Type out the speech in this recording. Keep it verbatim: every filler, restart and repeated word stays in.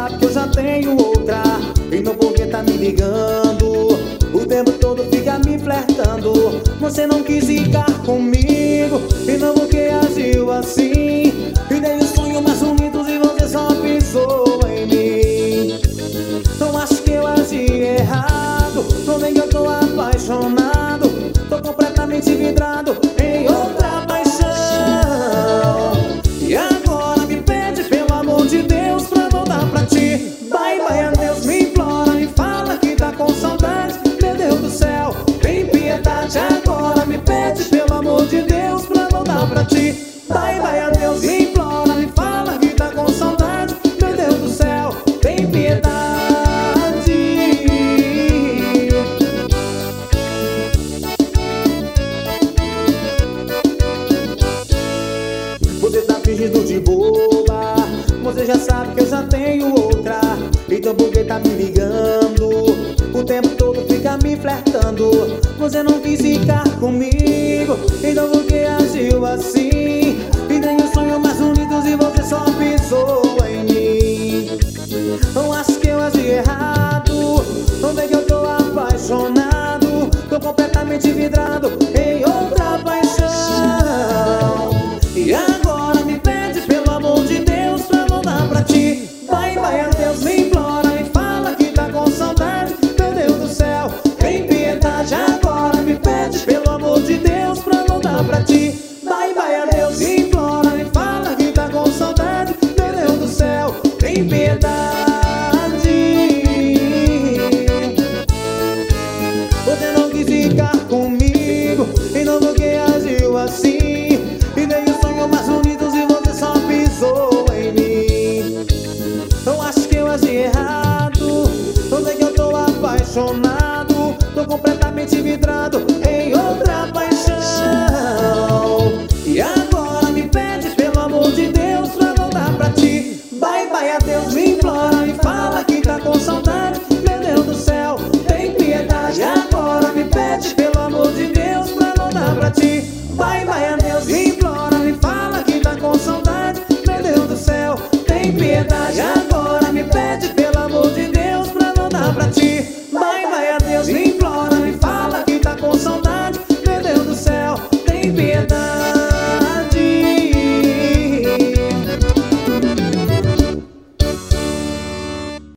sabe que eu já tenho outra. Então por que tá me ligando? O tempo todo fica me flertando. Você não quis ficar comigo, então por que agiu assim? E dei o sonho mais bonito e você só pisou em mim. Não acho que eu agi errado, não vem que eu tô apaixonado. Tô completamente vidrado em outra paixão. E agora me pede pelo amor de Deus pra voltar pra ti. Bye, bye, adeus, me implora, me fala que tá com saudade. Meu Deus do céu, tem piedade. Agora me pede pelo amor de Deus pra voltar pra ti. Bye, bye, adeus, me implora, me fala que tá com saudade. Meu Deus do céu, tem piedade. Você tá fingindo de boba, você já sabe que eu já tenho outra. Então por que tá me ligando? O tempo todo fica me flertando. Você não quis ficar comigo, então por que agiu assim? E nem o sonho mais bonito e você só pisou em mim. Não acho que eu agi errado, não vê que eu tô apaixonado. Tô completamente vidrado em outra paixão. E agora me pede pelo amor de Deus pra voltar pra ti. Vai, vai, adeus, me implora, me fala que tá com saudade. Meu Deus do céu, tem piedade. Agora me pede pelo amor de Deus pra voltar pra ti. Vai, vai, adeus, me implora, me fala que tá com saudade. Meu Deus do céu, tem piedade. Você não quis ficar comigo, então por que agiu assim? E dei o sonho mais bonito e você só pisou em mim. Não acho que eu agi errado, não sei que eu tô apaixonado. Tô completamente vidrado em outra paixão. E agora me pede pelo amor de Deus pra voltar pra ti. Bye, bye, adeus, me implora, me fala que tá com saudade. Meu Deus do céu, tem piedade. Agora me pede pelo amor de Deus pra voltar pra ti. Bye, bye, adeus, me implora, me fala que tá com saudade. Meu Deus do céu, tem piedade. Agora me pede pelo amor de Deus pra voltar pra ti.